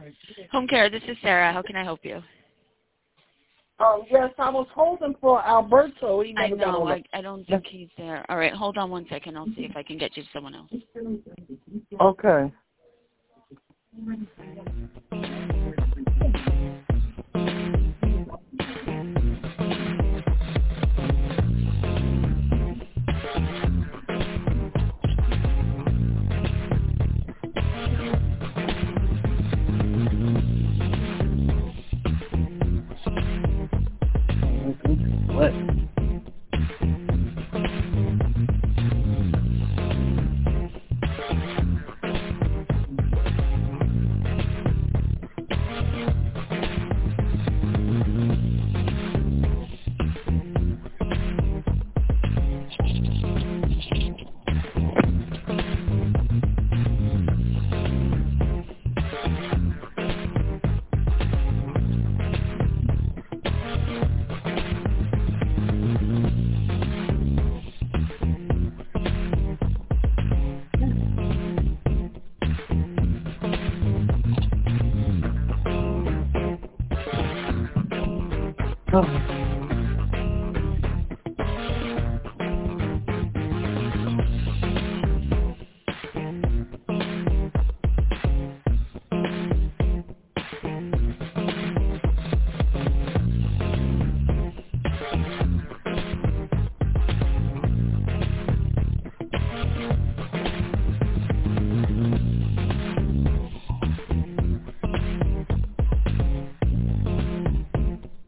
Home care, this is Sarah. How can I help you? Yes, I was holding for Alberto. He I never got know. on. I don't think he's there. All right, hold on 1 second. I'll see if I can get you to someone else. Okay.